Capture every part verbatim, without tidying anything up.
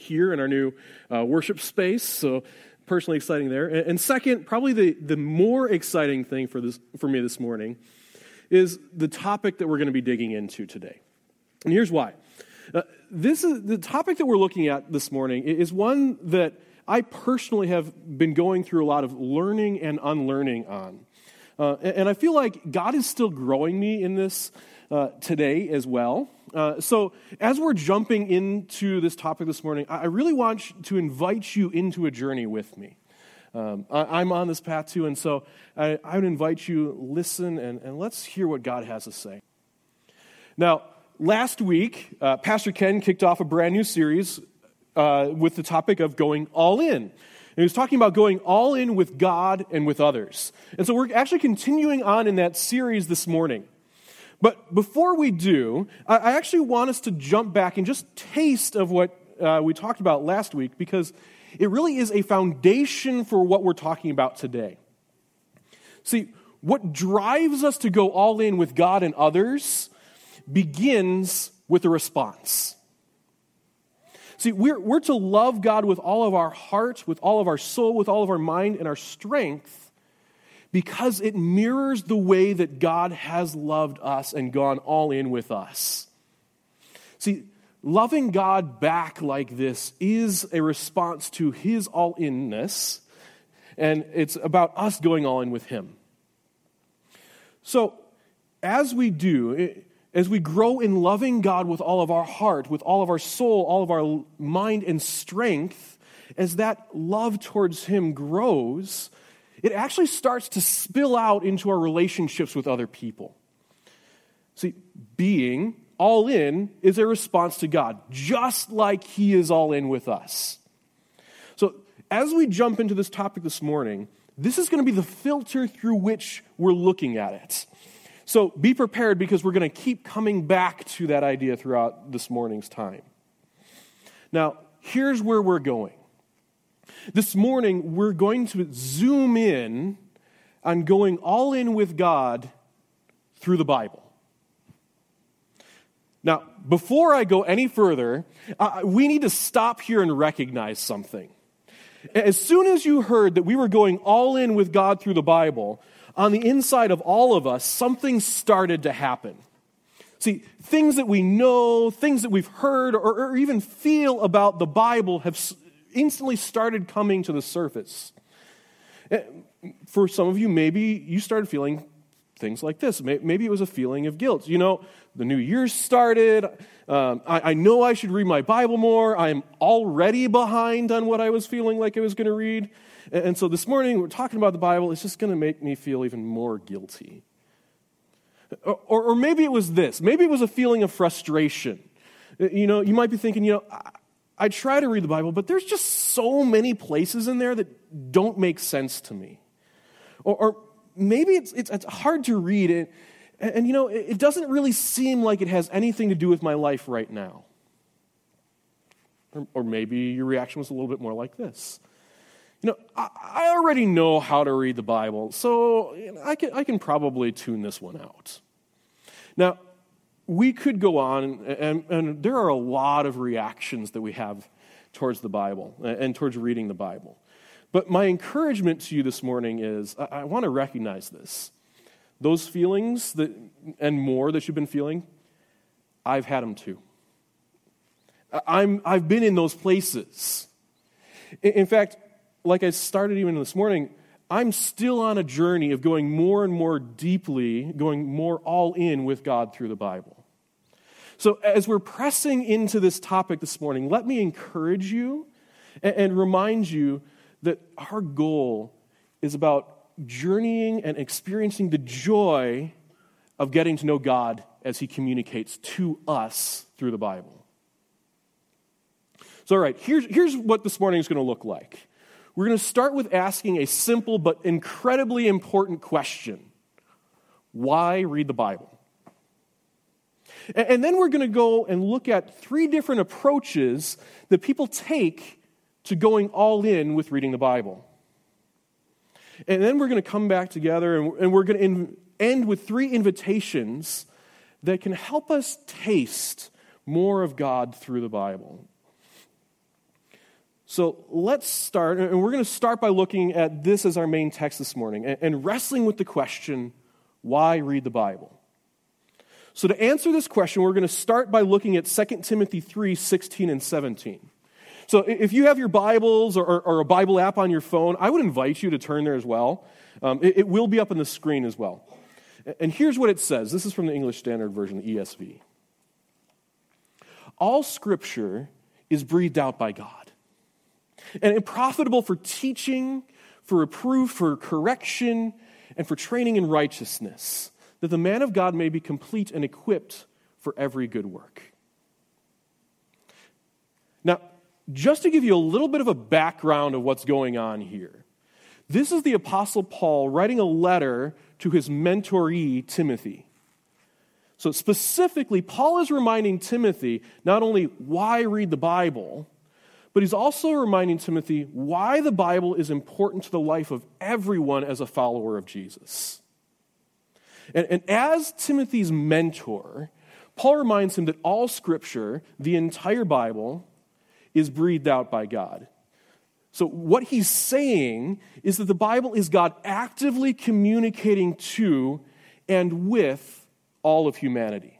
here in our new uh, worship space, so personally exciting there. And, and second, probably the, the more exciting thing for this for me this morning is the topic that we're going to be digging into today. And here's why. Uh, this is the topic that we're looking at this morning is one that I personally have been going through a lot of learning and unlearning on. Uh, and, and I feel like God is still growing me in this uh, today as well. Uh, so as we're jumping into this topic this morning, I, I really want to invite you into a journey with me. Um, I, I'm on this path too, and so I, I would invite you, listen, and, and let's hear what God has to say. Now, last week, uh, Pastor Ken kicked off a brand new series uh, with the topic of going all in. And he was talking about going all in with God and with others. And so we're actually continuing on in that series this morning. But before we do, I, I actually want us to jump back and just taste of what uh, we talked about last week, because it really is a foundation for what we're talking about today. See, what drives us to go all in with God and others begins with a response. See, we're, we're to love God with all of our heart, with all of our soul, with all of our mind and our strength, because it mirrors the way that God has loved us and gone all in with us. See, loving God back like this is a response to His all-inness, and it's about us going all in with Him. So, as we do, as we grow in loving God with all of our heart, with all of our soul, all of our mind and strength, as that love towards Him grows, it actually starts to spill out into our relationships with other people. See, being all in is a response to God, just like He is all in with us. So, as we jump into this topic this morning, this is going to be the filter through which we're looking at it. So be prepared, because we're going to keep coming back to that idea throughout this morning's time. Now, here's where we're going. This morning, we're going to zoom in on going all in with God through the Bible. Now, before I go any further, uh, we need to stop here and recognize something. As soon as you heard that we were going all in with God through the Bible, on the inside of all of us, something started to happen. See, things that we know, things that we've heard, or, or even feel about the Bible have instantly started coming to the surface. For some of you, maybe you started feeling things like this. Maybe it was a feeling of guilt. You know, the new year started. Um, I, I know I should read my Bible more. I'm already behind on what I was feeling like I was going to read. And, and so this morning, we're talking about the Bible. It's just going to make me feel even more guilty. Or, or, or maybe it was this. Maybe it was a feeling of frustration. You know, you might be thinking, you know, I, I try to read the Bible, but there's just so many places in there that don't make sense to me. Or, or maybe it's, it's it's hard to read it, and, and you know, it, it doesn't really seem like it has anything to do with my life right now. Or, or maybe your reaction was a little bit more like this. You know, I, I already know how to read the Bible, so you know, I can I can probably tune this one out. Now, we could go on, and, and, and there are a lot of reactions that we have towards the Bible and towards reading the Bible. But my encouragement to you this morning is, I, I want to recognize this. Those feelings that and more that you've been feeling, I've had them too. I'm, I've been in those places. In, in fact, like I started even this morning, I'm still on a journey of going more and more deeply, going more all in with God through the Bible. So as we're pressing into this topic this morning, let me encourage you and, and remind you that our goal is about journeying and experiencing the joy of getting to know God as He communicates to us through the Bible. So all right, here's, here's what this morning is going to look like. We're going to start with asking a simple but incredibly important question. Why read the Bible? And then we're going to go and look at three different approaches that people take to going all in with reading the Bible. And then we're going to come back together and we're going to end with three invitations that can help us taste more of God through the Bible. So let's start, and we're going to start by looking at this as our main text this morning and wrestling with the question, why read the Bible? So to answer this question, we're going to start by looking at Second Timothy three, sixteen and seventeen. So if you have your Bibles or, or a Bible app on your phone, I would invite you to turn there as well. Um, it, it will be up on the screen as well. And here's what it says. This is from the English Standard Version, the E S V. All Scripture is breathed out by God and profitable for teaching, for reproof, for correction, and for training in righteousness, that the man of God may be complete and equipped for every good work. Now, just to give you a little bit of a background of what's going on here, this is the Apostle Paul writing a letter to his mentoree, Timothy. So specifically, Paul is reminding Timothy not only why read the Bible, but he's also reminding Timothy why the Bible is important to the life of everyone as a follower of Jesus. And, and as Timothy's mentor, Paul reminds him that all Scripture, the entire Bible, is breathed out by God. So what he's saying is that the Bible is God actively communicating to and with all of humanity.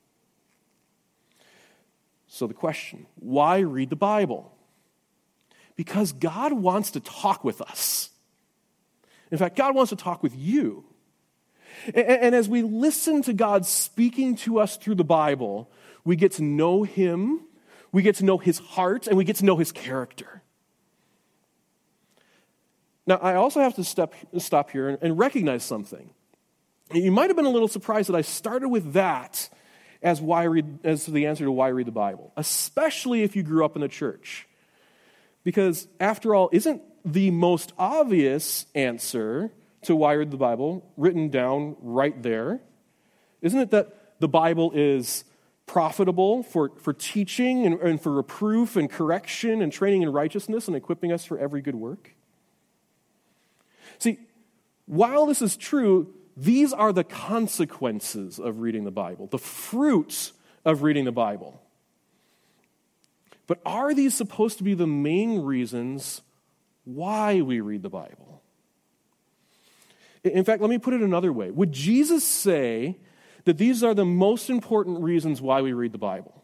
So the question, why read the Bible? Because God wants to talk with us. In fact, God wants to talk with you. And, and as we listen to God speaking to us through the Bible, we get to know Him, we get to know His heart, and we get to know His character. Now, I also have to step, stop here and, and recognize something. You might have been a little surprised that I started with that as why read, as the answer to why read the Bible, especially if you grew up in the church. Because, after all, isn't the most obvious answer to why read the Bible written down right there? Isn't it that the Bible is profitable for, for teaching and, and for reproof and correction and training in righteousness and equipping us for every good work? See, while this is true, these are the consequences of reading the Bible, the fruits of reading the Bible. But are these supposed to be the main reasons why we read the Bible? In fact, let me put it another way. Would Jesus say that these are the most important reasons why we read the Bible?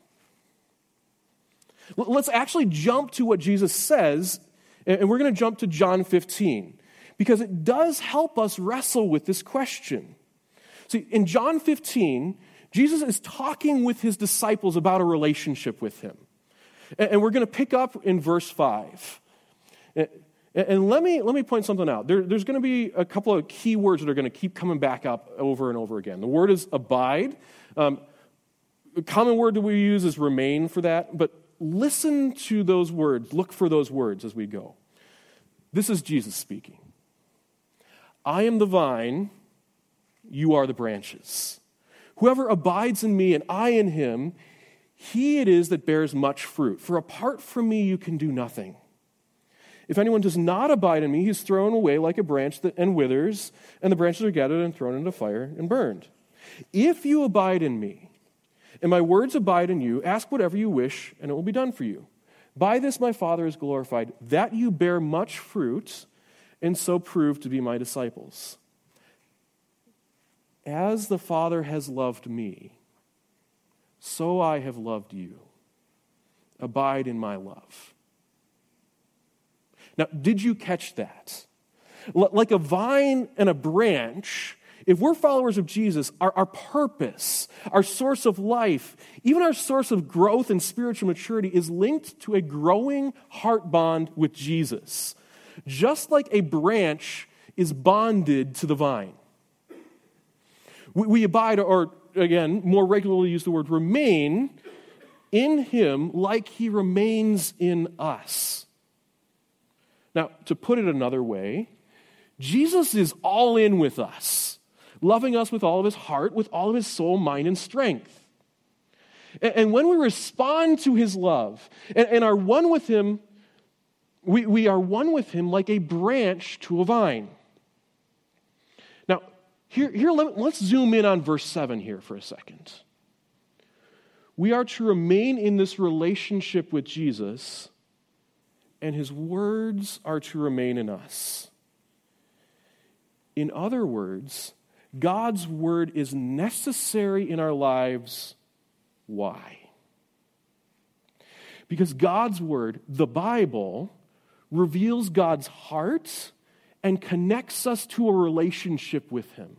Let's actually jump to what Jesus says, and we're going to jump to John fifteen, because it does help us wrestle with this question. See, in John fifteen, Jesus is talking with his disciples about a relationship with him. And we're going to pick up in verse five. And let me let me point something out. There, there's going to be a couple of key words that are going to keep coming back up over and over again. The word is abide. Um, the common word that we use is remain for that. But listen to those words. Look for those words as we go. This is Jesus speaking. I am the vine, you are the branches. Whoever abides in me and I in him, he it is that bears much fruit. For apart from me, you can do nothing. If anyone does not abide in me, he is thrown away like a branch that, and withers, and the branches are gathered and thrown into fire and burned. If you abide in me, and my words abide in you, ask whatever you wish, and it will be done for you. By this my Father is glorified, that you bear much fruit, and so prove to be my disciples. As the Father has loved me, so I have loved you. Abide in my love. Now, did you catch that? L- like a vine and a branch, if we're followers of Jesus, our, our purpose, our source of life, even our source of growth and spiritual maturity is linked to a growing heart bond with Jesus, just like a branch is bonded to the vine. We, we abide, or again, more regularly use the word remain, in him like he remains in us. Now, to put it another way, Jesus is all in with us, loving us with all of his heart, with all of his soul, mind, and strength. And, and when we respond to his love and, and are one with him, we, we are one with him like a branch to a vine. Now, here, here let, let's zoom in on verse seven here for a second. We are to remain in this relationship with Jesus and his words are to remain in us. In other words, God's word is necessary in our lives. Why? Because God's word, the Bible, reveals God's heart and connects us to a relationship with him.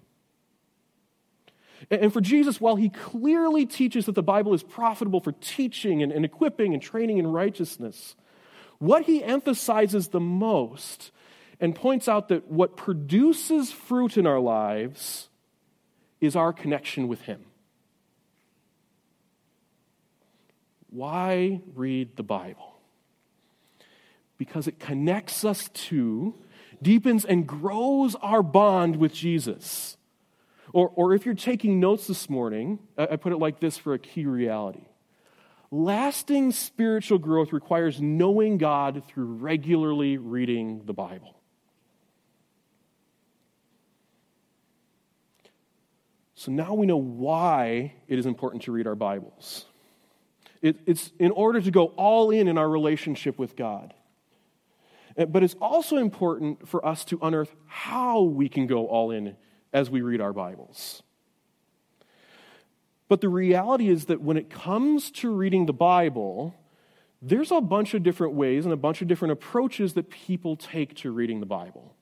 And for Jesus, while he clearly teaches that the Bible is profitable for teaching and, and equipping and training in righteousness, what he emphasizes the most and points out that what produces fruit in our lives is our connection with him. Why read the Bible? Because it connects us to, deepens and grows our bond with Jesus. Or, or if you're taking notes this morning, I put it like this for a key reality. Lasting spiritual growth requires knowing God through regularly reading the Bible. So now we know why it is important to read our Bibles. It, it's in order to go all in in our relationship with God. But it's also important for us to unearth how we can go all in as we read our Bibles. But the reality is that when it comes to reading the Bible, there's a bunch of different ways and a bunch of different approaches that people take to reading the Bible.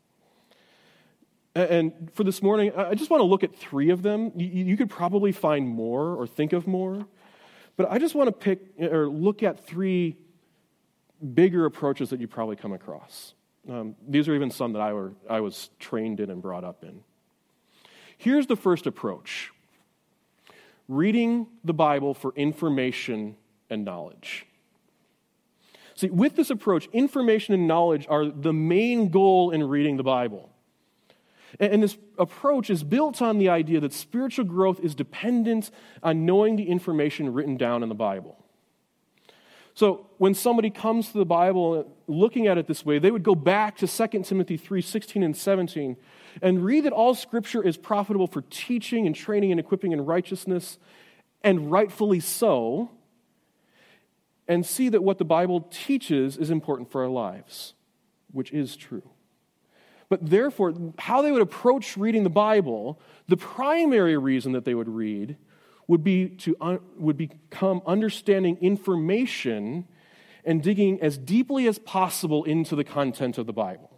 And for this morning, I just want to look at three of them. You could probably find more or think of more. But I just want to pick or look at three bigger approaches that you probably come across. Um, these are even some that I, were, I was trained in and brought up in. Here's the first approach. Reading the Bible for information and knowledge. See, with this approach, information and knowledge are the main goal in reading the Bible. And this approach is built on the idea that spiritual growth is dependent on knowing the information written down in the Bible. So when somebody comes to the Bible looking at it this way, they would go back to Second Timothy three sixteen and seventeen and read that all Scripture is profitable for teaching and training and equipping in righteousness, and rightfully so, and see that what the Bible teaches is important for our lives, which is true. But therefore, how they would approach reading the Bible, the primary reason that they would read would be to un, would become understanding information and digging as deeply as possible into the content of the Bible.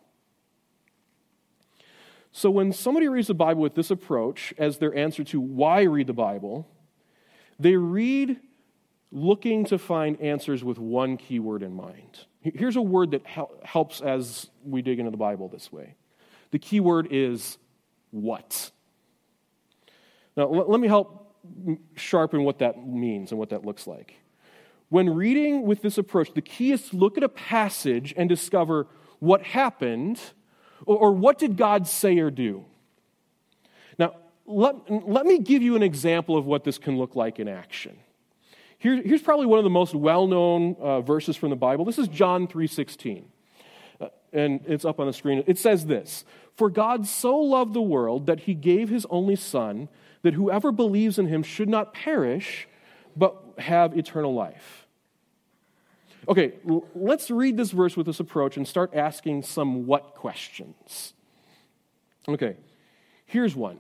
So when somebody reads the Bible with this approach as their answer to why read the Bible, they read looking to find answers with one key word in mind. Here's a word that hel- helps as we dig into the Bible this way. The key word is what. Now, l- let me help sharpen what that means and what that looks like. When reading with this approach, the key is to look at a passage and discover what happened or, or what did God say or do. Now, let, let me give you an example of what this can look like in action. Here, here's probably one of the most well-known uh, verses from the Bible. This is John three sixteen. Uh, and it's up on the screen. It says this, "For God so loved the world that he gave his only Son, that whoever believes in him should not perish, but have eternal life." Okay, l- let's read this verse with this approach and start asking some what questions. Okay, here's one.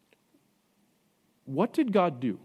What did God do?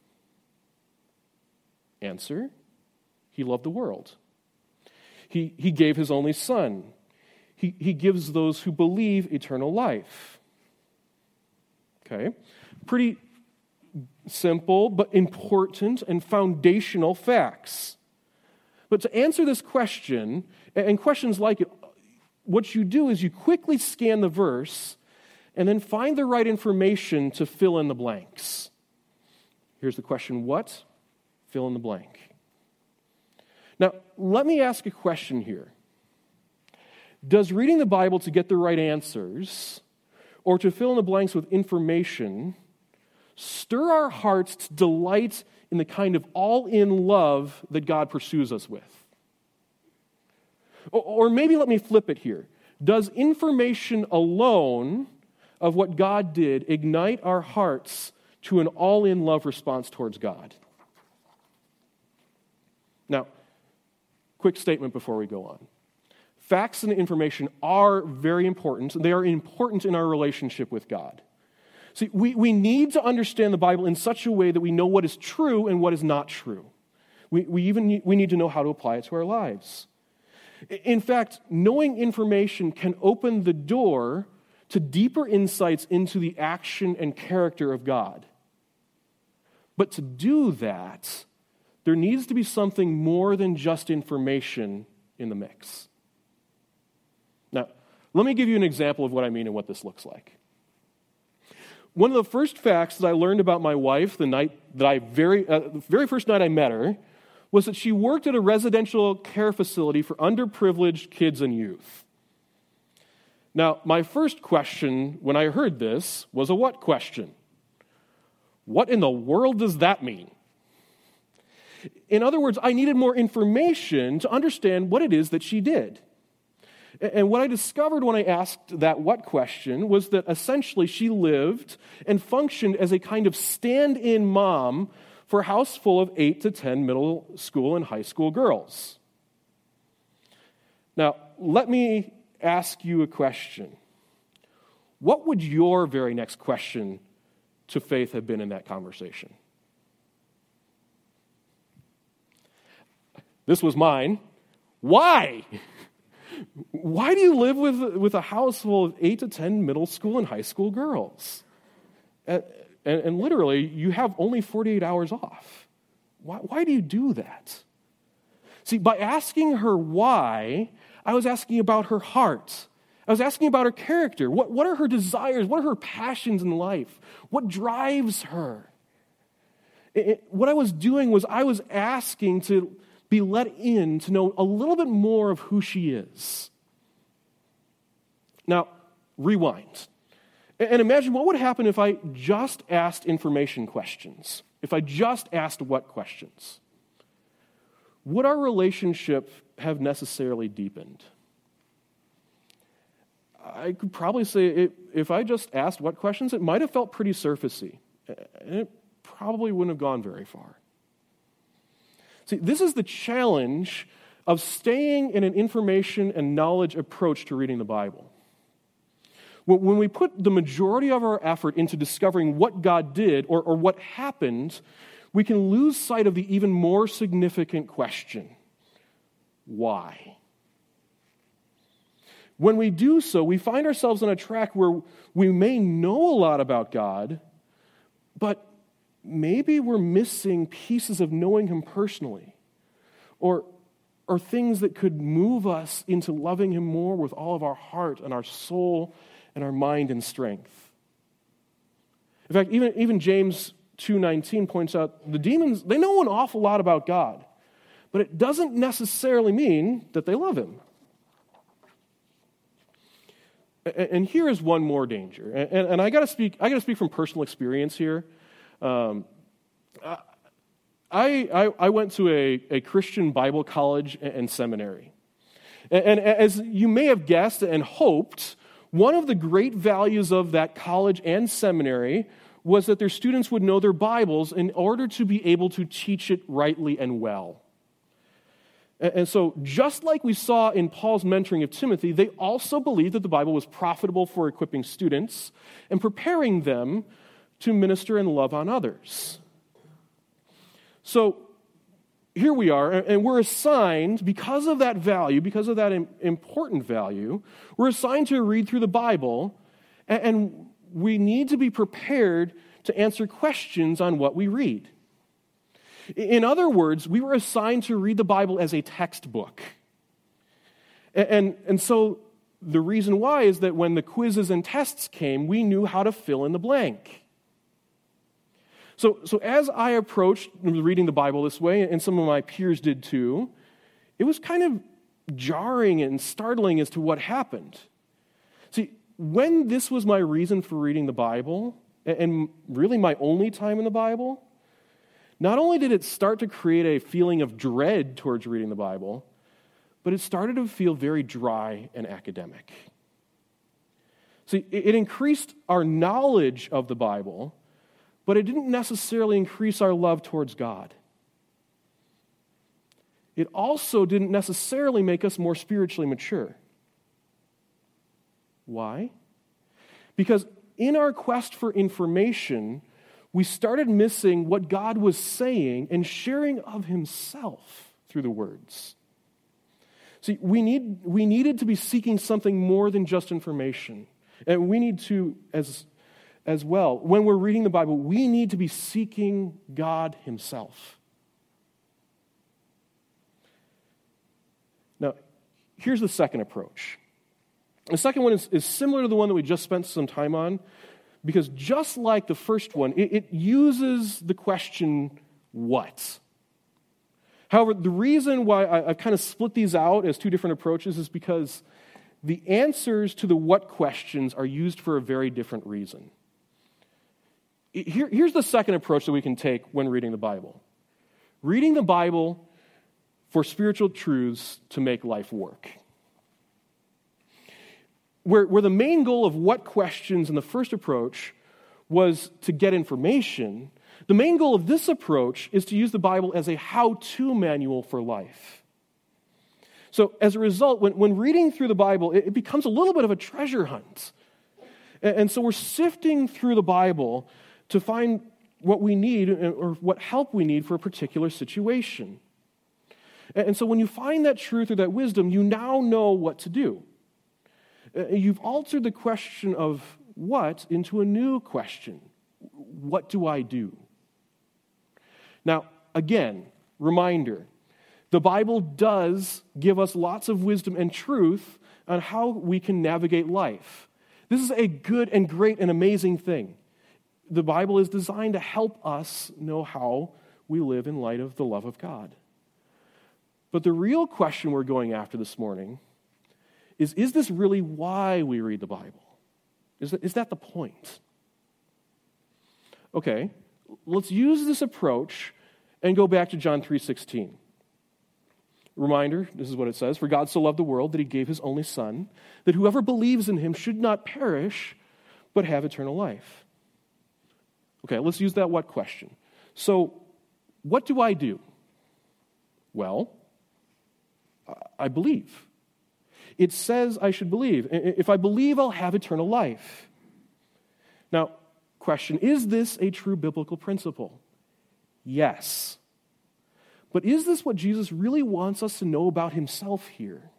Answer, he loved the world. He, he gave his only Son. He, he gives those who believe eternal life. Okay, pretty simple but important and foundational facts. But to answer this question, and questions like it, what you do is you quickly scan the verse and then find the right information to fill in the blanks. Here's the question, what? Fill in the blank. Now, let me ask a question here. Does reading the Bible to get the right answers or to fill in the blanks with information stir our hearts to delight in the kind of all-in love that God pursues us with? Or maybe let me flip it here. Does information alone of what God did ignite our hearts to an all-in love response towards God? Now, quick statement before we go on. facts and information are very important. They are important in our relationship with God. See, we, we need to understand the Bible in such a way that we know what is true and what is not true. We, we even need, we need to know how to apply it to our lives. In fact, knowing information can open the door to deeper insights into the action and character of God. But to do that, there needs to be something more than just information in the mix. Now, let me give you an example of what I mean and what this looks like. One of the first facts that I learned about my wife the night that I very, uh, the very first night I met her was that she worked at a residential care facility for underprivileged kids and youth. Now, my first question when I heard this was a what question? What in the world does that mean? In other words, I needed more information to understand what it is that she did. And what I discovered when I asked that what question was that essentially she lived and functioned as a kind of stand-in mom for a house full of eight to ten middle school and high school girls. Now, let me ask you a question. What would your very next question to Faith have been in that conversation? This was mine. Why? Why do you live with, with a house full of eight to ten middle school and high school girls? And, and, and literally, you have only forty-eight hours off. Why, why do you do that? See, by asking her why, I was asking about her heart. I was asking about her character. What, what are her desires? What are her passions in life? What drives her? It, it, what I was doing was I was asking to be let in to know a little bit more of who she is. Now, rewind. And imagine what would happen if I just asked information questions, if I just asked what questions. Would our relationship have necessarily deepened? I could probably say it, if I just asked what questions, it might have felt pretty surfacey. And it probably wouldn't have gone very far. See, this is the challenge of staying in an information and knowledge approach to reading the Bible. When we put the majority of our effort into discovering what God did or, or what happened, we can lose sight of the even more significant question: why? When we do so, we find ourselves on a track where we may know a lot about God, but maybe we're missing pieces of knowing Him personally, or, or things that could move us into loving Him more with all of our heart and our soul and our mind and strength. In fact, even, even James two nineteen points out the demons, they know an awful lot about God, but it doesn't necessarily mean that they love Him. And here is one more danger, and, and I got to speak. I got to speak from personal experience here. Um, I, I I went to a, a Christian Bible college and seminary, and, and as you may have guessed and hoped, one of the great values of that college and seminary was that their students would know their Bibles in order to be able to teach it rightly and well. And so, just like we saw in Paul's mentoring of Timothy, they also believed that the Bible was profitable for equipping students and preparing them to minister and love on others. So, here we are, and we're assigned, because of that value, because of that important value, we're assigned to read through the Bible, and we need to be prepared to answer questions on what we read. In other words, we were assigned to read the Bible as a textbook. And, and, and so the reason why is that when the quizzes and tests came, we knew how to fill in the blank. So, so as I approached reading the Bible this way, and some of my peers did too, it was kind of jarring and startling as to what happened. See, when this was my reason for reading the Bible, and really my only time in the Bible, not only did it start to create a feeling of dread towards reading the Bible, but it started to feel very dry and academic. See, it increased our knowledge of the Bible, but it didn't necessarily increase our love towards God. it also didn't necessarily make us more spiritually mature. Why? Because in our quest for information, we started missing what God was saying and sharing of himself through the words. See, we need we needed to be seeking something more than just information. And we need to, as, as well, when we're reading the Bible, we need to be seeking God himself. Now, here's the second approach. The second one is, is similar to the one that we just spent some time on, because just like the first one, it, it uses the question, what? However, the reason why I, I've kind of split these out as two different approaches is because the answers to the what questions are used for a very different reason. Here, here's the second approach that we can take when reading the Bible. Reading the Bible for spiritual truths to make life work. Where, where the main goal of what questions in the first approach was to get information, the main goal of this approach is to use the Bible as a how-to manual for life. So as a result, when, when reading through the Bible, it, it becomes a little bit of a treasure hunt. And, and so we're sifting through the Bible to find what we need or what help we need for a particular situation. And, and so when you find that truth or that wisdom, you now know what to do. You've altered the question of what into a new question. What do I do? Now, again, reminder, the Bible does give us lots of wisdom and truth on how we can navigate life. This is a good and great and amazing thing. The Bible is designed to help us know how we live in light of the love of God. But the real question we're going after this morning is, is this really why we read the Bible? Is that, is that the point? Okay, let's use this approach and go back to John three sixteen. Reminder, this is what it says, "For God so loved the world that he gave his only Son, that whoever believes in him should not perish, but have eternal life." Okay, let's use that what question. So, what do I do? Well, I believe. It says I should believe. If I believe, I'll have eternal life. Now, question, is this a true biblical principle? Yes. But is this what Jesus really wants us to know about himself here?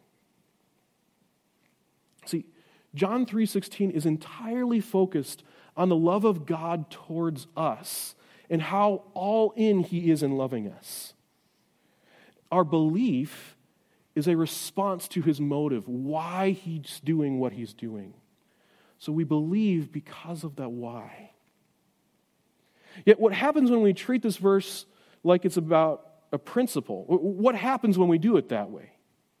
See, John three sixteen is entirely focused on the love of God towards us and how all in he is in loving us. Our belief is a response to his motive, why he's doing what he's doing. So we believe because of that why. Yet what happens when we treat this verse like it's about a principle? What happens when we do it that way?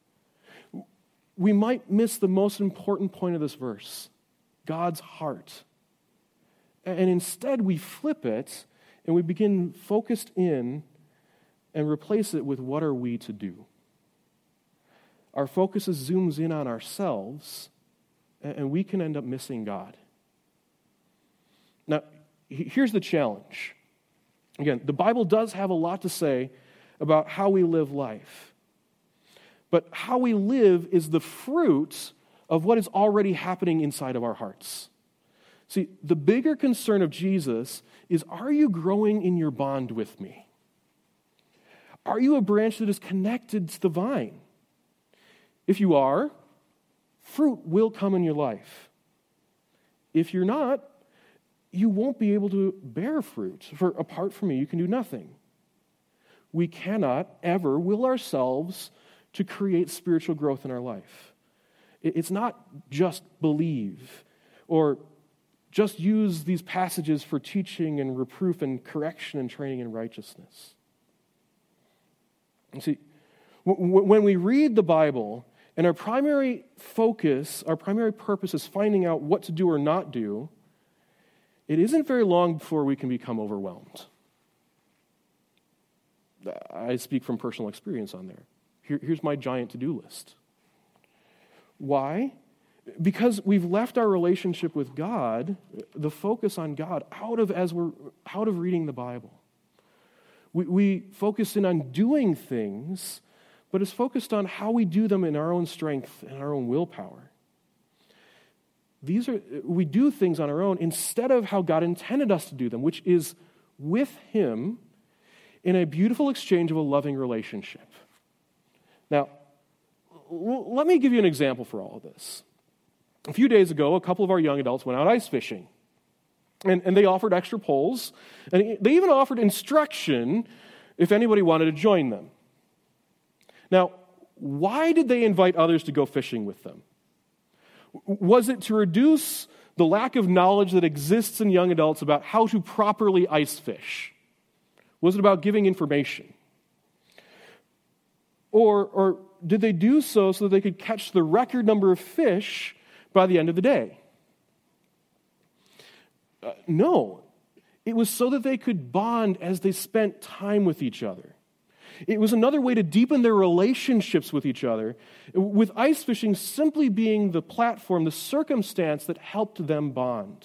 We might miss the most important point of this verse, God's heart. And instead we flip it and we begin focused in and replace it with what are we to do? Our focus zooms in on ourselves, and we can end up missing God. Now, here's the challenge. Again, the Bible does have a lot to say about how we live life. But how we live is the fruit of what is already happening inside of our hearts. See, the bigger concern of Jesus is, are you growing in your bond with me? Are you a branch that is connected to the vine? If you are, fruit will come in your life. If you're not, you won't be able to bear fruit. For apart from me, you can do nothing. We cannot ever will ourselves to create spiritual growth in our life. It's not just believe or just use these passages for teaching and reproof and correction and training in righteousness. You see, when we read the Bible, and our primary focus, our primary purpose is finding out what to do or not do, it isn't very long before we can become overwhelmed. I speak from personal experience on there. Here, here's my giant to-do list. Why? Because we've left our relationship with God, the focus on God, out of as we're out of reading the Bible. We, we focus in on doing things but is focused on how we do them in our own strength and our own willpower. These are, we do things on our own instead of how God intended us to do them, which is with Him in a beautiful exchange of a loving relationship. Now, l- let me give you an example for all of this. A few days ago, a couple of our young adults went out ice fishing, and, and they offered extra poles, and they even offered instruction if anybody wanted to join them. Now, why did they invite others to go fishing with them? Was it to reduce the lack of knowledge that exists in young adults about how to properly ice fish? Was it about giving information? Or, or did they do so so that they could catch the record number of fish by the end of the day? Uh, no. It was so that they could bond as they spent time with each other. It was another way to deepen their relationships with each other, with ice fishing simply being the platform, the circumstance that helped them bond.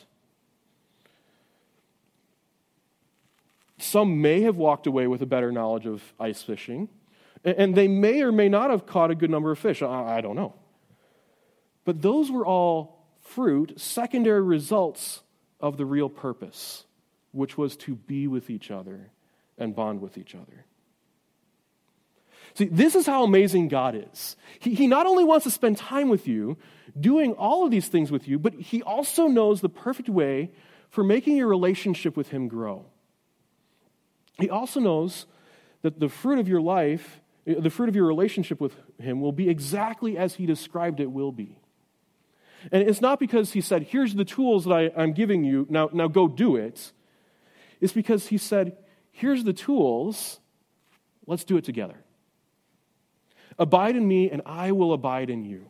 Some may have walked away with a better knowledge of ice fishing, and they may or may not have caught a good number of fish. I don't know. But those were all fruit, secondary results of the real purpose, which was to be with each other and bond with each other. See, this is how amazing God is. He, he not only wants to spend time with you, doing all of these things with you, but He also knows the perfect way for making your relationship with Him grow. He also knows that the fruit of your life, the fruit of your relationship with Him will be exactly as He described it will be. And it's not because He said, here's the tools that I, I'm giving you, now, now go do it. It's because He said, here's the tools, let's do it together. Abide in me, and I will abide in you.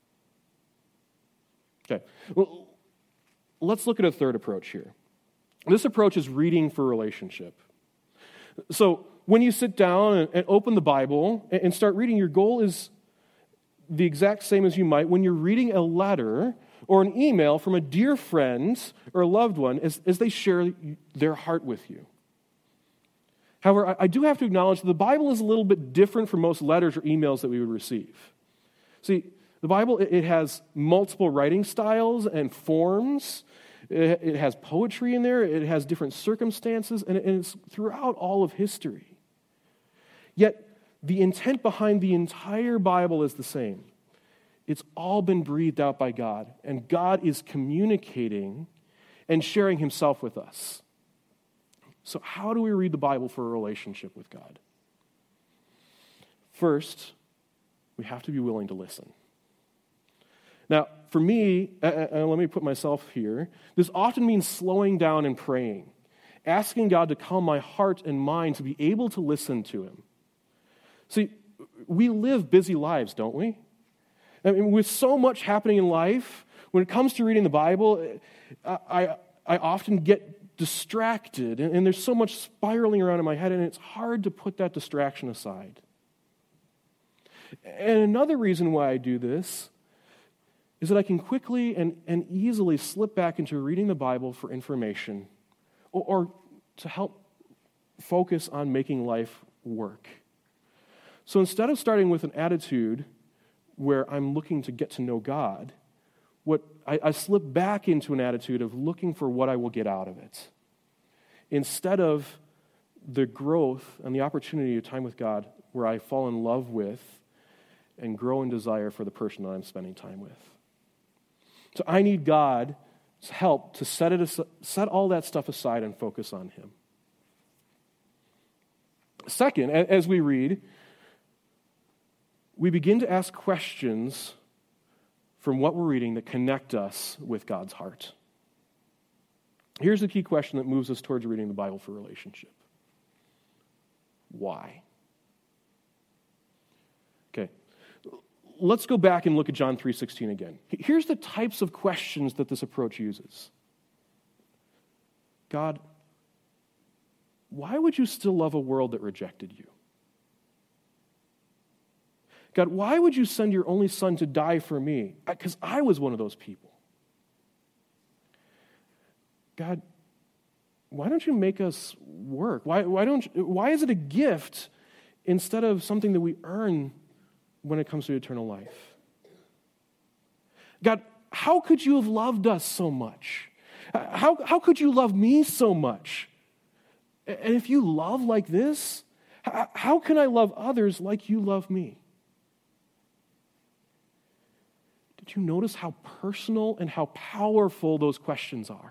Okay, well, let's look at a third approach here. This approach is reading for relationship. So when you sit down and, and open the Bible and, and start reading, your goal is the exact same as you might when you're reading a letter or an email from a dear friend or a loved one as, as they share their heart with you. However, I do have to acknowledge that the Bible is a little bit different from most letters or emails that we would receive. See, the Bible, it has multiple writing styles and forms. It has poetry in there. It has different circumstances, and it's throughout all of history. Yet, the intent behind the entire Bible is the same. It's all been breathed out by God, and God is communicating and sharing Himself with us. So how do we read the Bible for a relationship with God? First, we have to be willing to listen. Now, for me, and let me put myself here, this often means slowing down and praying, asking God to calm my heart and mind to be able to listen to Him. See, we live busy lives, don't we? I mean, with so much happening in life, when it comes to reading the Bible, I, I, I often get distracted, and, and there's so much spiraling around in my head, and it's hard to put that distraction aside. And another reason why I do this is that I can quickly and, and easily slip back into reading the Bible for information or, or to help focus on making life work. So instead of starting with an attitude where I'm looking to get to know God, what I, I slip back into an attitude of looking for what I will get out of it, instead of the growth and the opportunity of time with God where I fall in love with and grow in desire for the person that I'm spending time with. So I need God's help to set it aside, set all that stuff aside and focus on Him. Second, as we read, we begin to ask questions from what we're reading that connect us with God's heart. Here's the key question that moves us towards reading the Bible for relationship. Why? Okay, let's go back and look at John three sixteen again. Here's the types of questions that this approach uses. God, why would you still love a world that rejected you? God, why would you send your only Son to die for me? Because I was one of those people. God, why don't you make us work? Why, why, don't you, why is it a gift instead of something that we earn when it comes to eternal life. God, how could you have loved us so much? How, how could you love me so much? And if you love like this, how can I love others like you love me? Did you notice how personal and how powerful those questions are?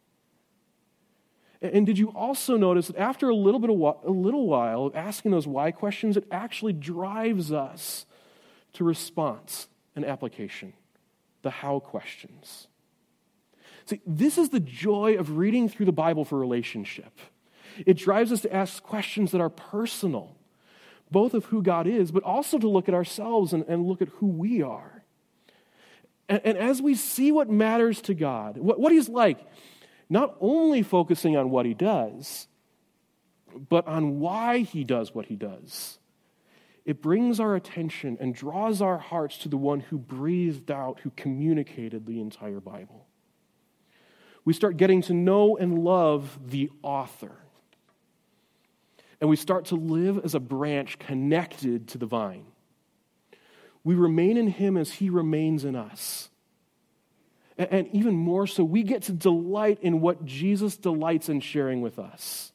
And did you also notice that after a little bit of a little while of asking those why questions, it actually drives us to response and application, the how questions. See, this is the joy of reading through the Bible for relationship. It drives us to ask questions that are personal, both of who God is, but also to look at ourselves and, and look at who we are. And, and as we see what matters to God, what, what He's like, not only focusing on what He does, but on why He does what He does, it brings our attention and draws our hearts to the one who breathed out, who communicated the entire Bible. We start getting to know and love the author. And we start to live as a branch connected to the vine. We remain in Him as He remains in us. And even more so, we get to delight in what Jesus delights in sharing with us.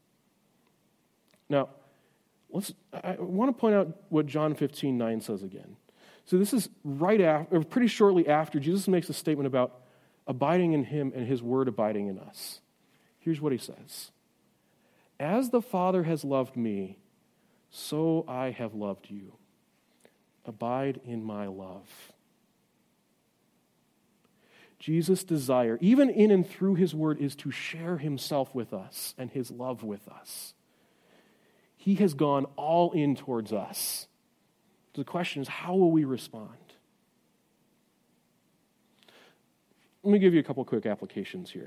Now, let's, I want to point out what John fifteen nine says again. So this is right after, or pretty shortly after, Jesus makes a statement about abiding in Him and His word abiding in us. Here's what He says. As the Father has loved me, so I have loved you. Abide in my love. Jesus' desire, even in and through His word, is to share Himself with us and His love with us. He has gone all in towards us. The question is, how will we respond? Let me give you a couple quick applications here.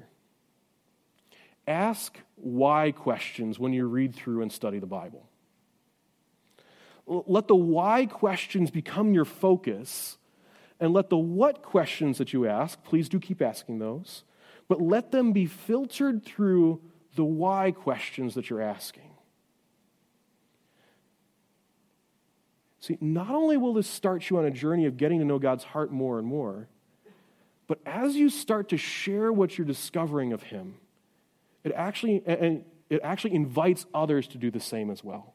Ask why questions when you read through and study the Bible. Let the why questions become your focus, and let the what questions that you ask, please do keep asking those, but let them be filtered through the why questions that you're asking. See, not only will this start you on a journey of getting to know God's heart more and more, but as you start to share what you're discovering of Him, it actually and it actually invites others to do the same as well.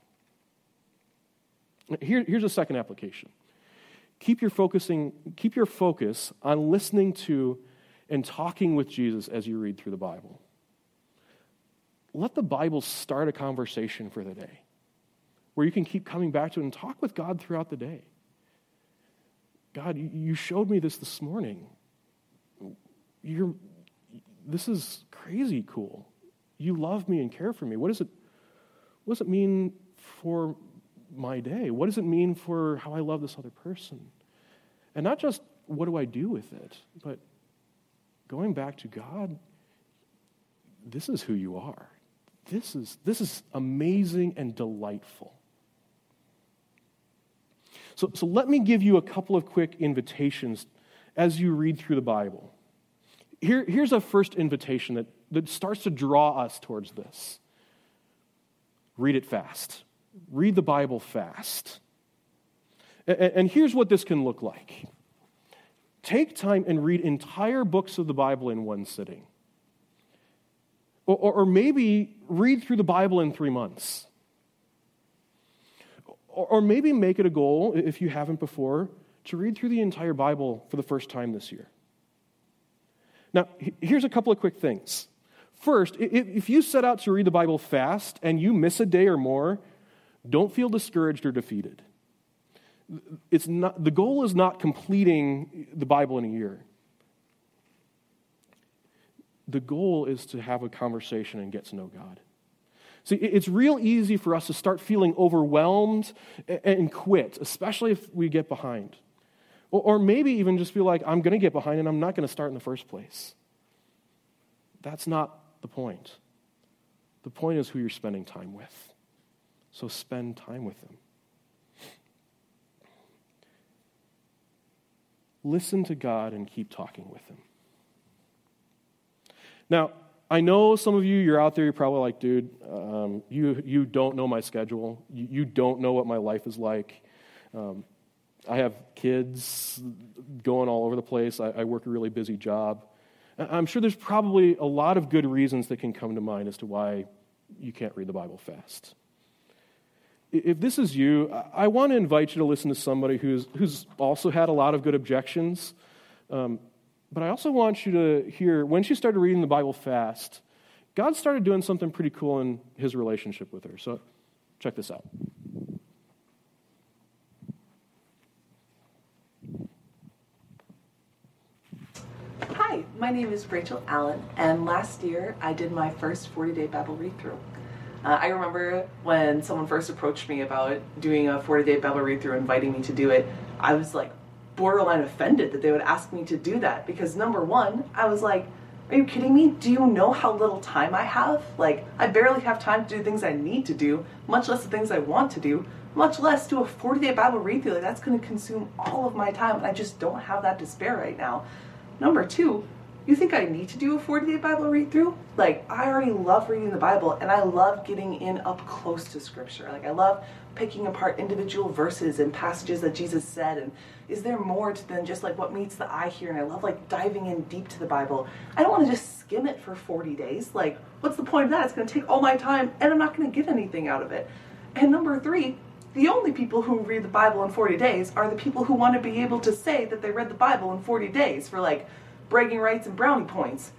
Here, here's a second application. Keep your focusing, keep your focus on listening to and talking with Jesus as you read through the Bible. Let the Bible start a conversation for the day, where you can keep coming back to it and talk with God throughout the day. God, you showed me this this morning. You're, this is crazy cool. You love me and care for me. What does it, what does it mean for my day? What does it mean for how I love this other person? And not just what do I do with it, but going back to God, this is who you are. This is, this is amazing and delightful. So, so let me give you a couple of quick invitations as you read through the Bible. Here, here's a first invitation that, that starts to draw us towards this. Read it fast. Read the Bible fast. And, and here's what this can look like. Take time and read entire books of the Bible in one sitting. Or, or, or maybe read through the Bible in three months. Or, or maybe make it a goal, if you haven't before, to read through the entire Bible for the first time this year. Now, here's a couple of quick things. First, if you set out to read the Bible fast and you miss a day or more, don't feel discouraged or defeated. It's not, the goal is not completing the Bible in a year. The goal is to have a conversation and get to know God. See, it's real easy for us to start feeling overwhelmed and quit, especially if we get behind. Or maybe even just feel like, I'm going to get behind and I'm not going to start in the first place. That's not the point. The point is who you're spending time with. So spend time with them. Listen to God and keep talking with Him. Now, I know some of you, you're out there, you're probably like, dude, um, you you don't know my schedule. You, you don't know what my life is like. Um, I have kids going all over the place. I, I work a really busy job. I'm sure there's probably a lot of good reasons that can come to mind as to why you can't read the Bible fast. If this is you, I want to invite you to listen to somebody who's who's also had a lot of good objections. Um, but I also want you to hear, when she started reading the Bible fast, God started doing something pretty cool in his relationship with her. So check this out. Hi, my name is Rachel Allen, and last year I did my first forty-day Bible read-through. Uh, I remember when someone first approached me about doing a forty-day Bible read-through, inviting me to do it, I was like borderline offended that they would ask me to do that, because number one, I was like, are you kidding me? Do you know how little time I have? Like, I barely have time to do things I need to do, much less the things I want to do, much less do a forty-day Bible read-through. Like, that's going to consume all of my time, and I just don't have that to spare right now. Number two, you think I need to do a forty-day Bible read-through? Like, I already love reading the Bible, and I love getting in up close to Scripture. Like, I love picking apart individual verses and passages that Jesus said, and is there more to than just, like, what meets the eye here? And I love, like, diving in deep to the Bible. I don't want to just skim it for forty days. Like, what's the point of that? It's going to take all my time, and I'm not going to get anything out of it. And number three, the only people who read the Bible in forty days are the people who want to be able to say that they read the Bible in forty days for, like, bragging rights and brownie points.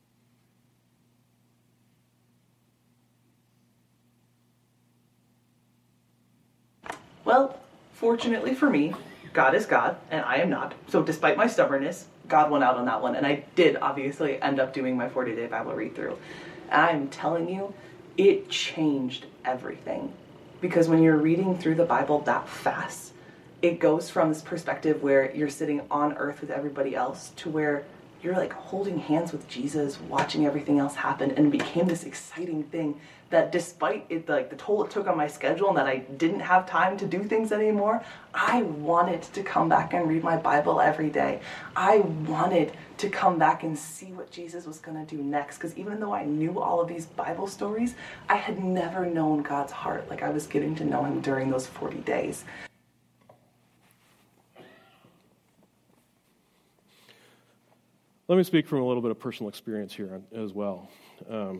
Well, fortunately for me, God is God, and I am not. So despite my stubbornness, God won out on that one, and I did obviously end up doing my forty-day Bible read-through. And I'm telling you, it changed everything. Because when you're reading through the Bible that fast, it goes from this perspective where you're sitting on earth with everybody else to where you're like holding hands with Jesus, watching everything else happen, and it became this exciting thing that despite it, like the toll it took on my schedule and that I didn't have time to do things anymore, I wanted to come back and read my Bible every day. I wanted to come back and see what Jesus was going to do next, because even though I knew all of these Bible stories, I had never known God's heart like I was getting to know him during those forty days. Let me speak from a little bit of personal experience here as well. Um,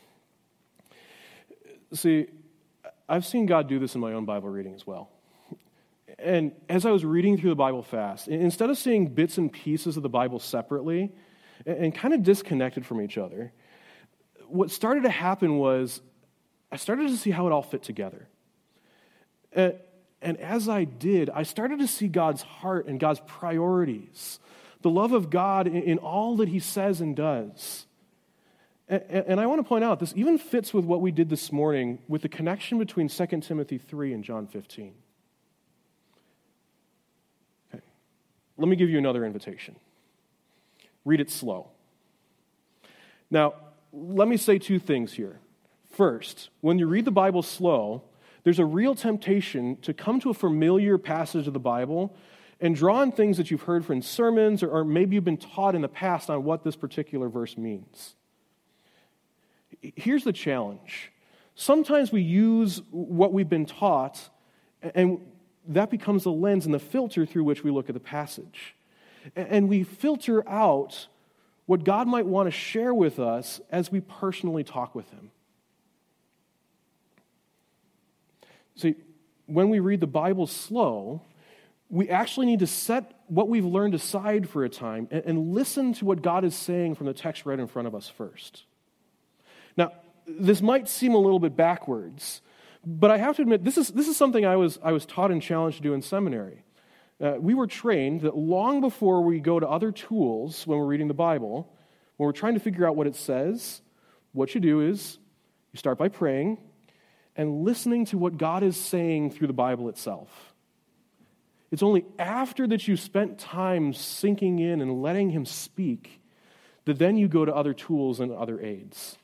see, I've seen God do this in my own Bible reading as well. And as I was reading through the Bible fast, instead of seeing bits and pieces of the Bible separately and, and kind of disconnected from each other, what started to happen was I started to see how it all fit together. And, and as I did, I started to see God's heart and God's priorities, the love of God in, in all that he says and does. And, and I want to point out, this even fits with what we did this morning with the connection between Second Timothy three and John fifteen. Okay. Let me give you another invitation. Read it slow. Now, let me say two things here. First, when you read the Bible slow, there's a real temptation to come to a familiar passage of the Bible and draw on things that you've heard from sermons, or, or maybe you've been taught in the past on what this particular verse means. Here's the challenge. Sometimes we use what we've been taught, and that becomes the lens and the filter through which we look at the passage. And we filter out what God might want to share with us as we personally talk with him. See, when we read the Bible slow, we actually need to set what we've learned aside for a time and, and listen to what God is saying from the text right in front of us first. Now, this might seem a little bit backwards, but I have to admit, this is this is something I was I was taught and challenged to do in seminary. Uh, we were trained that long before we go to other tools when we're reading the Bible, when we're trying to figure out what it says, what you do is you start by praying and listening to what God is saying through the Bible itself. It's only after that you've spent time sinking in and letting him speak that then you go to other tools and other aids.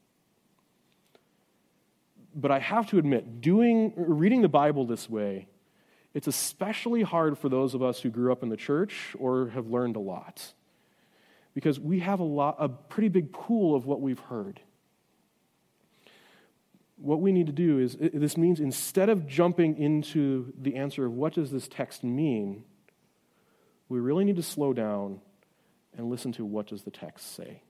But I have to admit, doing reading the Bible this way, it's especially hard for those of us who grew up in the church or have learned a lot. because we have a lot, a pretty big pool of what we've heard. What we need to do is, this means instead of jumping into the answer of what does this text mean, we really need to slow down and listen to what does the text say.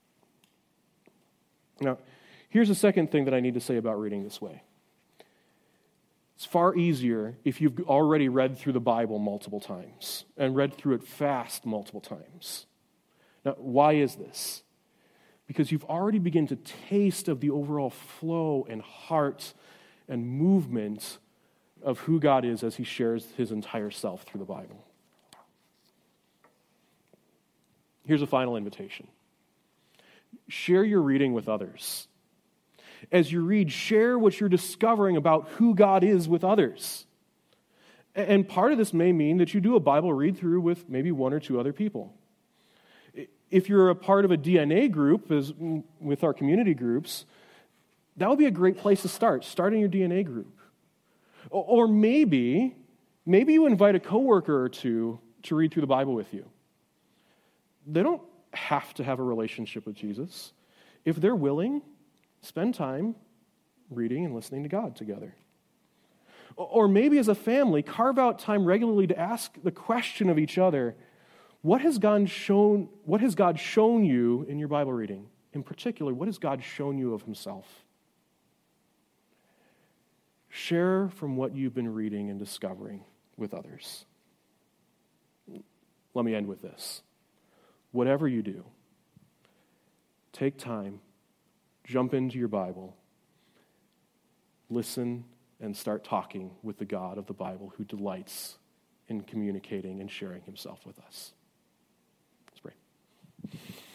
Now, here's the second thing that I need to say about reading this way. It's far easier if you've already read through the Bible multiple times and read through it fast multiple times. Now, why is this? Because you've already begun to taste of the overall flow and heart and movement of who God is as he shares his entire self through the Bible. Here's a final invitation. Share your reading with others. As you read, share what you're discovering about who God is with others. And part of this may mean that you do a Bible read-through with maybe one or two other people. If you're a part of a D N A group, as with our community groups, that would be a great place to start, starting your D N A group. Or maybe, maybe you invite a coworker or two to read through the Bible with you. They don't have to have a relationship with Jesus. If they're willing, spend time reading and listening to God together. Or maybe as a family, carve out time regularly to ask the question of each other, what has God shown, what has God shown you in your Bible reading? In particular, what has God shown you of himself? Share from what you've been reading and discovering with others. Let me end with this. Whatever you do, take time, jump into your Bible, listen, and start talking with the God of the Bible who delights in communicating and sharing himself with us. Let's pray.